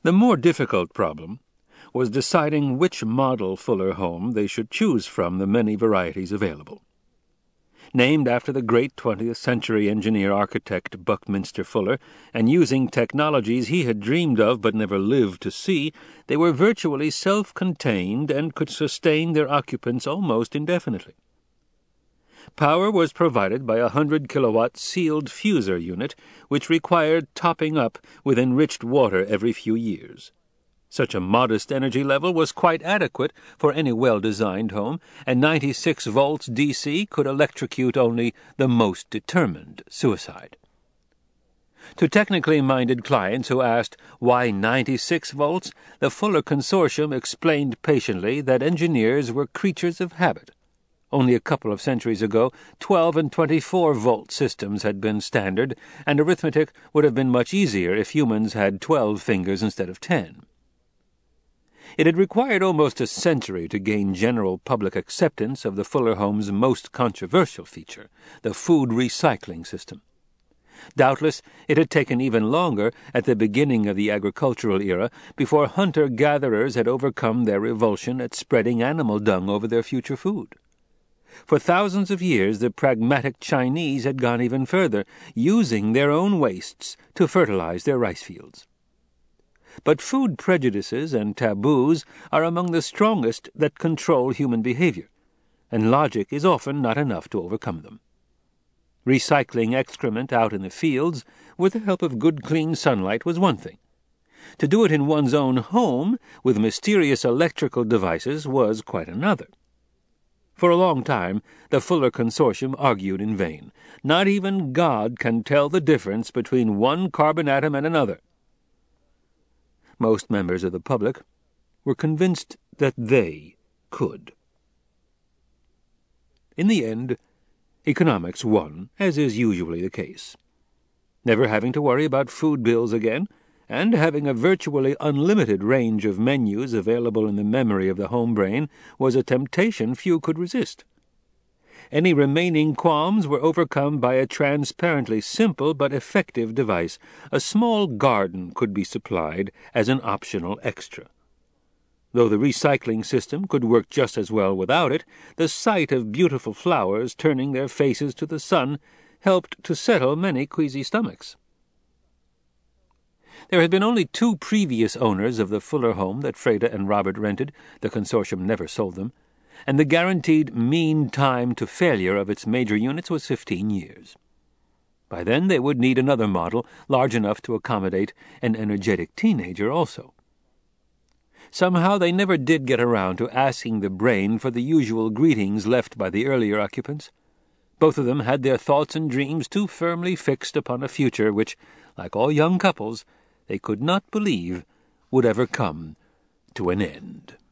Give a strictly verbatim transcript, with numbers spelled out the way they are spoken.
The more difficult problem was deciding which model Fuller home they should choose from the many varieties available. Named after the great twentieth century engineer-architect Buckminster Fuller, and using technologies he had dreamed of but never lived to see, they were virtually self-contained and could sustain their occupants almost indefinitely. Power was provided by a hundred kilowatt sealed fuser unit, which required topping up with enriched water every few years. Such a modest energy level was quite adequate for any well-designed home, and ninety-six volts D C could electrocute only the most determined suicide. To technically minded clients who asked why ninety-six volts, the Fuller Consortium explained patiently that engineers were creatures of habit. Only a couple of centuries ago, twelve and twenty-four volt systems had been standard, and arithmetic would have been much easier if humans had twelve fingers instead of ten. It had required almost a century to gain general public acceptance of the Fuller home's most controversial feature, the food recycling system. Doubtless it had taken even longer, at the beginning of the agricultural era, before hunter-gatherers had overcome their revulsion at spreading animal dung over their future food. For thousands of years the pragmatic Chinese had gone even further, using their own wastes to fertilize their rice fields. But food prejudices and taboos are among the strongest that control human behavior, and logic is often not enough to overcome them. Recycling excrement out in the fields, with the help of good clean sunlight, was one thing. To do it in one's own home, with mysterious electrical devices, was quite another. For a long time, the Fuller Consortium argued in vain. Not even God can tell the difference between one carbon atom and another. Most members of the public were convinced that they could. In the end, economics won, as is usually the case. Never having to worry about food bills again, and having a virtually unlimited range of menus available in the memory of the home brain, was a temptation few could resist. Any remaining qualms were overcome by a transparently simple but effective device. A small garden could be supplied as an optional extra. Though the recycling system could work just as well without it, the sight of beautiful flowers turning their faces to the sun helped to settle many queasy stomachs. There had been only two previous owners of the Fuller home that Freda and Robert rented. The consortium never sold them, and the guaranteed mean time to failure of its major units was fifteen years. By then they would need another model, large enough to accommodate an energetic teenager also. Somehow they never did get around to asking the brain for the usual greetings left by the earlier occupants. Both of them had their thoughts and dreams too firmly fixed upon a future which, like all young couples, they could not believe would ever come to an end.